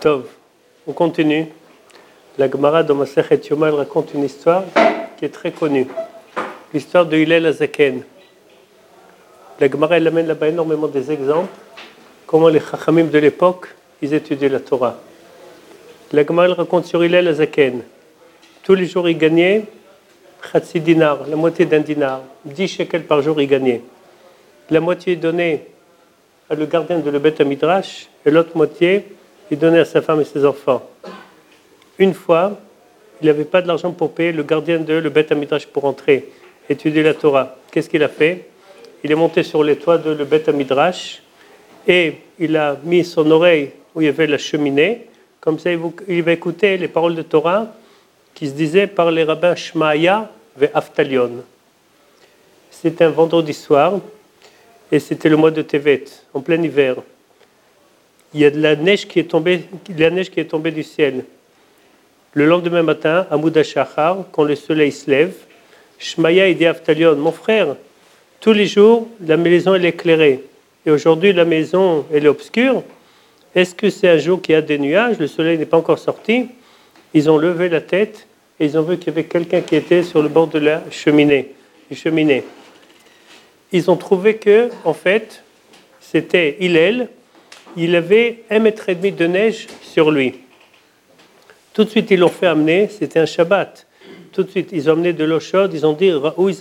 Tov, on continue. La Gemara dans Masechet Yoma, elle raconte une histoire qui est très connue. L'histoire de Hillel Hazaken. La Gemara, elle amène là-bas énormément des exemples. Comment les Chachamim de l'époque, ils étudiaient la Torah. La Gemara, elle raconte sur Hillel Hazaken. Tous les jours, il gagnait Chatsi dinar, la moitié d'un dinar. 10 shekels par jour, il gagnait. La moitié, il donnait à le gardien de le Beth Midrash, et l'autre moitié, il donnait à sa femme et ses enfants. Une fois, il n'avait pas de l'argent pour payer le gardien de le Beth Midrash pour entrer, étudier la Torah. Qu'est-ce qu'il a fait? Il est monté sur les toits de le Beth Midrash et il a mis son oreille où il y avait la cheminée. Comme ça, il va écouter les paroles de Torah qui se disaient par les rabbins Shmaaya ve Aftalion. C'était un vendredi soir et c'était le mois de Tevet, en plein hiver. Il y a de la neige qui est tombée du ciel. Le lendemain matin, à Mouda Shachar, quand le soleil se lève, Shmaaya il dit à Aftalion, mon frère, tous les jours, la maison elle est éclairée. Et aujourd'hui, la maison elle est obscure. Est-ce que c'est un jour qu'il y a des nuages? Le soleil n'est pas encore sorti. Ils ont levé la tête et ils ont vu qu'il y avait quelqu'un qui était sur le bord de la cheminée. Ils ont trouvé que, en fait, c'était Hillel. Il avait 1,5 mètre de neige sur lui. Tout de suite, ils l'ont fait amener. C'était un Shabbat. Tout de suite, ils ont amené de l'eau chaude. Ils ont dit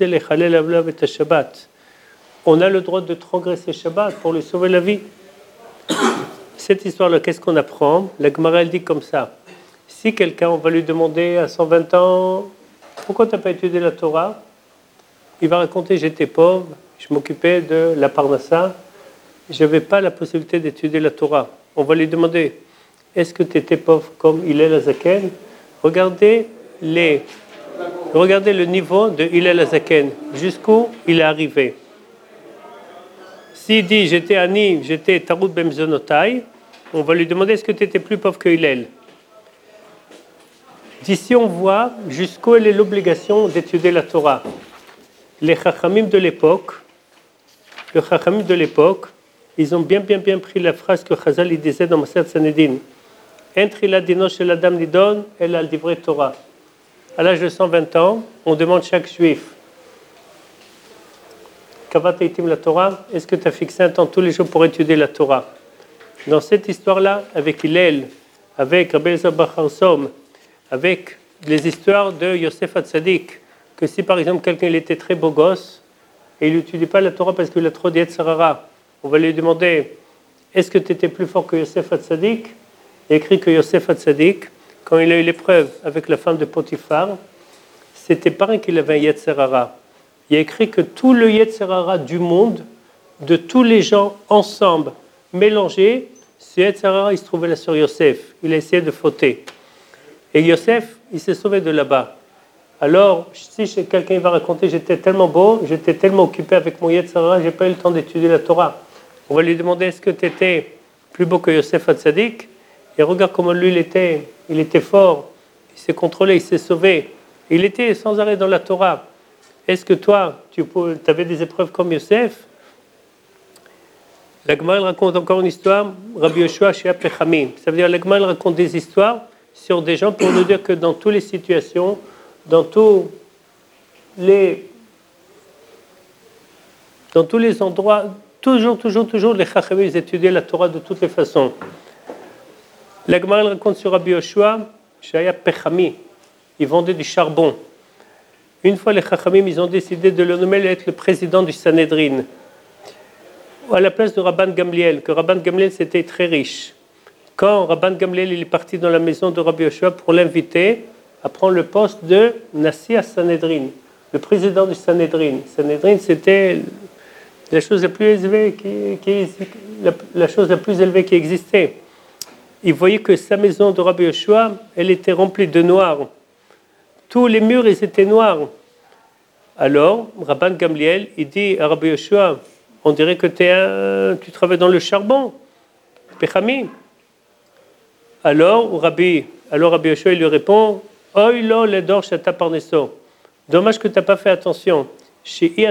Shabbat. On a le droit de transgresser Shabbat pour lui sauver la vie. Cette histoire-là, qu'est-ce qu'on apprend? La Gemara, elle dit comme ça. Si quelqu'un, on va lui demander à 120 ans, pourquoi tu n'as pas étudié la Torah? Il va raconter, j'étais pauvre, je m'occupais de la Parnassa, je n'avais pas la possibilité d'étudier la Torah. On va lui demander, est-ce que tu étais pauvre comme Hillel Hazaken? Regardez le niveau de Hillel Hazaken, jusqu'où il est arrivé. S'il dit, j'étais Ani, j'étais Tarut Bemzonotai, on va lui demander, est-ce que tu étais plus pauvre que Hillel? D'ici, on voit jusqu'où elle est l'obligation d'étudier la Torah. Les Chachamim de l'époque, ils ont bien pris la phrase que Chazal disait dans Masechet Sanhedrin. Entre la dino shel adam nidon el al divrei Torah. À l'âge de 120 ans, on demande chaque juif Kavat eitim la Torah, est-ce que tu as fixé un temps tous les jours pour étudier la Torah? Dans cette histoire-là, avec Hillel, avec Rabbi Elazar bar Charsom, avec les histoires de Yosef Hatzadik, que si par exemple quelqu'un il était très beau gosse et il n'étudie pas la Torah parce qu'il a trop d'Yetzer Hara, on va lui demander, est-ce que tu étais plus fort que Yosef Hatzadik? Il écrit que Yosef Hatzadik, quand il a eu l'épreuve avec la femme de Potiphar, c'était pas qu'il avait un Yetzer Hara. Il a écrit que tout le Yetzer Hara du monde, de tous les gens ensemble, mélangés, ce Yetzer Hara, il se trouvait là sur Yosef. Il a essayé de fauter. Et Yosef, il s'est sauvé de là-bas. Alors, si quelqu'un va raconter, j'étais tellement beau, j'étais tellement occupé avec mon Yetzer Hara, j'ai pas eu le temps d'étudier la Torah. On va lui demander, est-ce que tu étais plus beau que Yosef Hatzadik? Et regarde comment lui, il était fort, il s'est contrôlé, il s'est sauvé. Il était sans arrêt dans la Torah. Est-ce que toi, tu avais des épreuves comme Yosef? La Gemara raconte encore une histoire, Rabbi Yoshua chez Aplechamim. Ça veut dire, la Gemara raconte des histoires sur des gens pour nous dire que dans toutes les situations, dans tous les endroits, toujours, les Chachamim, ils étudiaient la Torah de toutes les façons. La Gemara raconte sur Rabbi Yoshua, Shaya Pechami, ils vendaient du charbon. Une fois, les Chachamim, ils ont décidé de le nommer être le président du Sanhedrin, à la place de Rabban Gamliel, que Rabban Gamliel, c'était très riche. Quand Rabban Gamliel il est parti dans la maison de Rabbi Yoshua pour l'inviter à prendre le poste de Nassi à Sanhedrin, le président du Sanhedrin. Sanhedrin, c'était la chose la plus élevée qui existait. Il voyait que sa maison de Rabbi Yoshua, elle était remplie de noir. Tous les murs, ils étaient noirs. Alors, Rabban Gamliel, il dit à Rabbi Yoshua, on dirait que tu travailles dans le charbon, Pechami. Alors Rabbi Yoshua, il lui répond, Oy lo ledor shata parneso. Dommage que tu n'as pas fait attention. Tu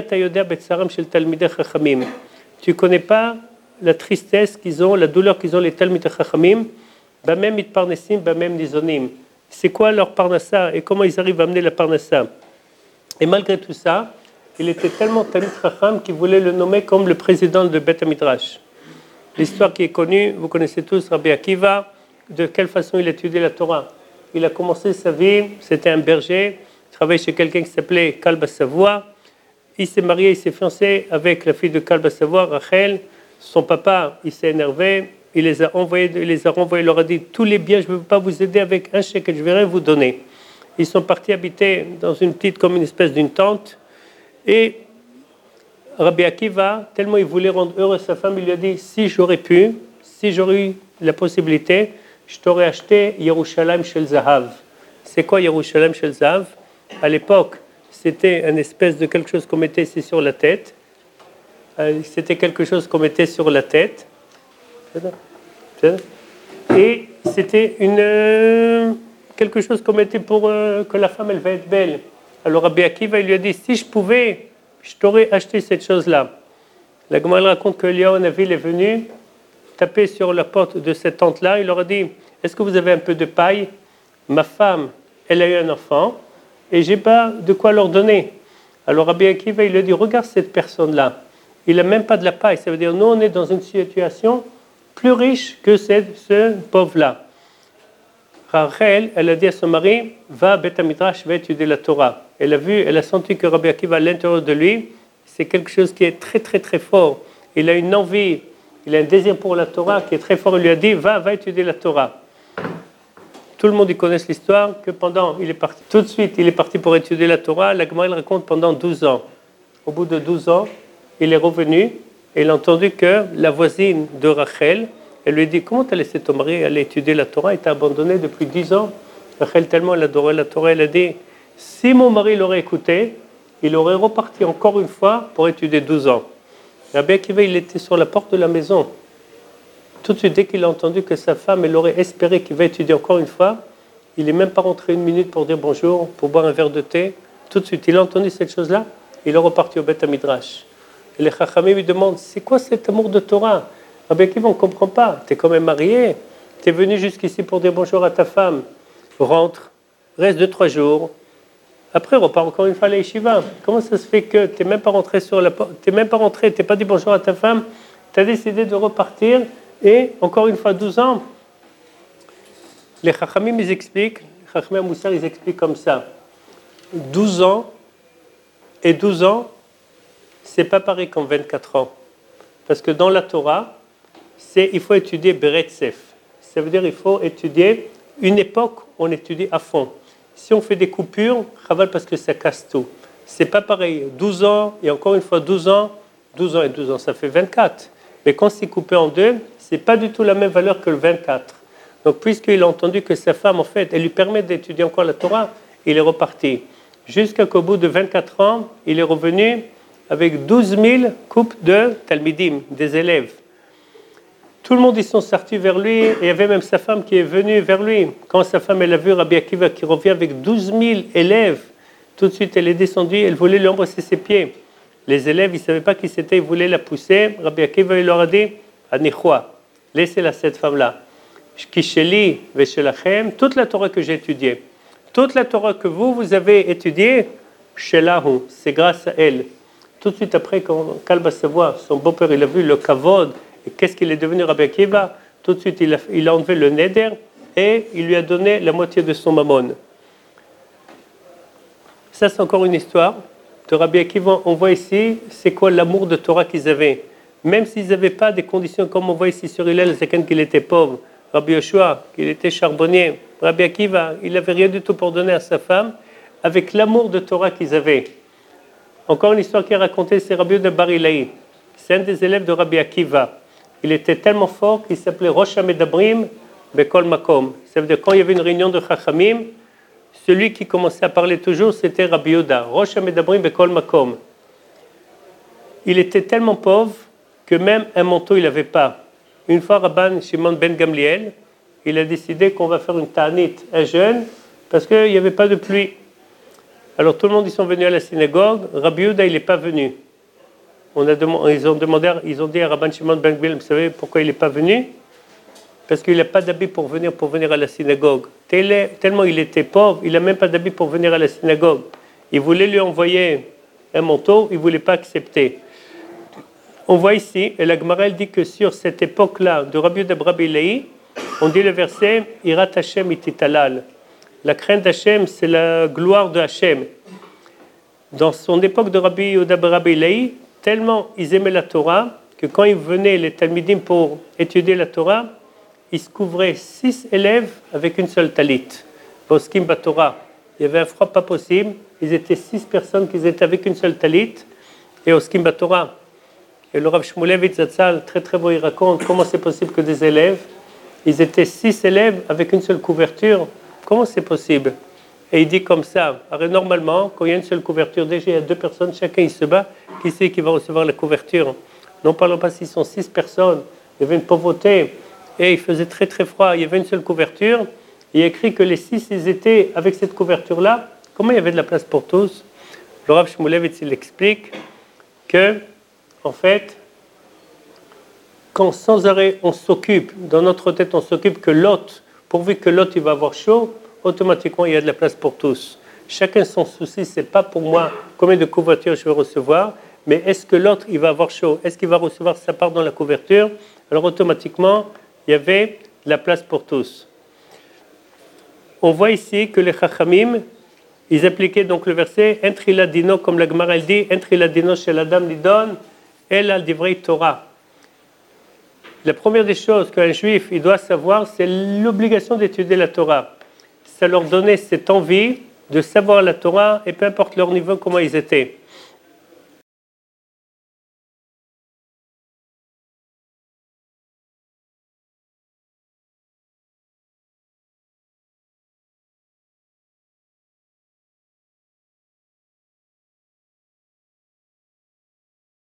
ne connais pas la tristesse qu'ils ont, la douleur qu'ils ont les Talmidei Chachamim Bamem mitparnesim, bamem nizonim. C'est quoi leur parnassa et comment ils arrivent à amener la parnassa. Et malgré tout ça, il était tellement Talmid Chacham qu'il voulait le nommer comme le président de Beth Midrash. L'histoire qui est connue, vous connaissez tous Rabbi Akiva, de quelle façon il étudiait la Torah. Il a commencé sa vie, c'était un berger, il travaillait chez quelqu'un qui s'appelait Kalba Savoie. Il s'est marié, il s'est fiancé avec la fille de Kalba Savoie, Rachel. Son papa, il s'est énervé, il les a renvoyés, il leur a dit tous les biens, je ne veux pas vous aider avec un chèque, je vais rien vous donner. Ils sont partis habiter dans une petite, comme une espèce d'une tente. Et Rabbi Akiva, tellement il voulait rendre heureuse sa femme, il lui a dit si j'aurais pu, si j'aurais eu la possibilité, je t'aurais acheté Yerushalayim Shel Zahav. C'est quoi Yerushalayim Shel Zahav? À l'époque, c'était une espèce de quelque chose qu'on mettait ici sur la tête. C'était quelque chose qu'on mettait sur la tête. Et c'était quelque chose qu'on mettait pour que la femme elle va être belle. Alors Rabbi Akiva il lui a dit si je pouvais, je t'aurais acheté cette chose-là. La Gemara raconte que Eliyahu Navi est venu taper sur la porte de cette tente-là. Il leur a dit est-ce que vous avez un peu de paille? Ma femme, elle a eu un enfant et j'ai pas de quoi leur donner. Alors Rabbi Akiva il lui a dit regarde cette personne-là. Il n'a même pas de la paille. Ça veut dire nous on est dans une situation plus riche que ce pauvre-là. Rachel, elle a dit à son mari, va à Beth Midrash, va étudier la Torah. Elle a senti que Rabbi Akiva à l'intérieur de lui, c'est quelque chose qui est très très très fort. Il a une envie, il a un désir pour la Torah qui est très fort. Il lui a dit, va étudier la Torah. Tout le monde y connaît l'histoire que il est parti. Tout de suite, il est parti pour étudier la Torah. La Gemara raconte pendant 12 ans. Au bout de 12 ans, il est revenu et il a entendu que la voisine de Rachel, elle lui dit comment tu as laissé ton mari aller étudier la Torah et t'a abandonné depuis 10 ans. Rachel tellement elle adorait la Torah, elle a dit si mon mari l'aurait écouté, il aurait reparti encore une fois pour étudier 12 ans. Rabbi Akiva, il était sur la porte de la maison. Tout de suite, dès qu'il a entendu que sa femme, elle aurait espéré qu'il va étudier encore une fois, il n'est même pas rentré une minute pour dire bonjour, pour boire un verre de thé. Tout de suite, il a entendu cette chose-là, il est reparti au Beth Midrash. Et les Chachamim lui demandent c'est quoi cet amour de Torah? Rabbi Akiva, on ne comprend pas. Tu es quand même marié. Tu es venu jusqu'ici pour dire bonjour à ta femme. Rentre, reste 2-3 jours. Après, repars encore une fois à la yeshiva. Comment ça se fait que tu n'es même pas rentré sur la porte? Tu n'es même pas rentré, tu n'es pas dit bonjour à ta femme. Tu as décidé de repartir et encore une fois 12 ans. Les Chachamim, ils expliquent, les Chachamim Moussar, ils expliquent comme ça. 12 ans et 12 ans, c'est pas pareil comme 24 ans. Parce que dans la Torah, il faut étudier Beretzef. Ça veut dire qu'il faut étudier une époque, on étudie à fond. Si on fait des coupures, chaval parce que ça casse tout. C'est pas pareil. 12 ans et encore une fois 12 ans, 12 ans et 12 ans, ça fait 24. Mais quand c'est coupé en deux, c'est pas du tout la même valeur que le 24. Donc puisqu'il a entendu que sa femme, en fait, elle lui permet d'étudier encore la Torah, il est reparti. Jusqu'à qu'au bout de 24 ans, il est revenu avec 12 000 coupes de talmidim, des élèves. Tout le monde y sont sortis vers lui, et il y avait même sa femme qui est venue vers lui. Quand sa femme elle a vu Rabbi Akiva qui revient avec 12 000 élèves, tout de suite elle est descendue, elle voulait lui embrasser ses pieds. Les élèves, ils ne savaient pas qui c'était, ils voulaient la pousser. Rabbi Akiva il leur a dit, Anichwa, laissez-la cette femme-là. Kisheli veshelachem, toute la Torah que j'ai étudiée, toute la Torah que vous avez étudiée, shelahu, c'est grâce à elle. Tout de suite après, quand Kalba Savoie, son beau-père, il a vu le kavod, et qu'est-ce qu'il est devenu Rabbi Akiva, tout de suite il a enlevé le neder et il lui a donné la moitié de son mammon. Ça, c'est encore une histoire de Rabbi Akiva. On voit ici, c'est quoi l'amour de Torah qu'ils avaient. Même s'ils n'avaient pas des conditions comme on voit ici sur Hillel, c'est quelqu'un qu'il était pauvre. Rabbi Yoshua, qu'il était charbonnier. Rabbi Akiva, il n'avait rien du tout pour donner à sa femme, avec l'amour de Torah qu'ils avaient. Encore une histoire qui est racontée, c'est Rabbi de Bar Ilaï. C'est un des élèves de Rabbi Akiva. Il était tellement fort qu'il s'appelait Rosh HaMedabrim Bekol Makom. Ça veut dire quand il y avait une réunion de Chachamim, celui qui commençait à parler toujours, c'était Rabbi Yehuda. Rosh HaMedabrim Bekol Makom. Il était tellement pauvre que même un manteau il n'avait pas. Une fois, Rabban Shimon ben Gamliel, il a décidé qu'on va faire une ta'anit, un jeûne, parce qu'il n'y avait pas de pluie. Alors tout le monde, ils sont venus à la synagogue. Rabbi Yehuda, il n'est pas venu. Ils ont dit à Rabban Shimon ben Gamliel, vous savez pourquoi il n'est pas venu? parce qu'il n'a pas d'habit pour venir à la synagogue. Tellement il était pauvre, il n'a même pas d'habit pour venir à la synagogue. Il voulait lui envoyer un manteau, il ne voulait pas accepter. On voit ici, et la Gemara dit que sur cette époque-là de Rabbi Yehuda Rabbi Lehi, on dit le verset « Irat Hashem ititalal ». La crainte d'Hachem, c'est la gloire de Hachem. Dans son époque de Rabbi Yehuda Rabbi Lehi, tellement ils aimaient la Torah que quand ils venaient, les Talmidim, pour étudier la Torah, ils se couvraient 6 élèves avec une seule talit. Poskim Batorah. Il y avait un froid pas possible. Ils étaient 6 personnes qui étaient avec une seule talit et au Skim Batorah. Et le Rav Shmulevitz Zatzal, très très beau, il raconte comment c'est possible que des élèves, ils étaient 6 élèves avec une seule couverture. Comment c'est possible? Et il dit comme ça, alors normalement, quand il y a une seule couverture, déjà il y a 2 personnes, chacun il se bat, qui c'est qui va recevoir la couverture? Non parlons pas s'ils sont 6 personnes, il y avait une pauvreté, et il faisait très très froid, il y avait une seule couverture, il y a écrit que les 6, ils étaient avec cette couverture-là. Comment il y avait de la place pour tous? Le Rav Shmulevitz, il explique que, en fait, quand sans arrêt on s'occupe, dans notre tête on s'occupe que l'autre, pourvu que l'autre il va avoir chaud, automatiquement il y a de la place pour tous. Chacun son souci, c'est pas pour moi combien de couvertures je vais recevoir, mais est-ce que l'autre il va avoir chaud? Est-ce qu'il va recevoir sa part dans la couverture? Alors automatiquement, il y avait de la place pour tous. On voit ici que les Chachamim, ils appliquaient donc le verset Entriladino, comme la Gemara elle dit, Entriladino chez la dame Lidon, elle a divrei Torah. La première des choses qu'un juif il doit savoir, c'est l'obligation d'étudier la Torah. Ça leur donnait cette envie de savoir la Torah, et peu importe leur niveau, comment ils étaient.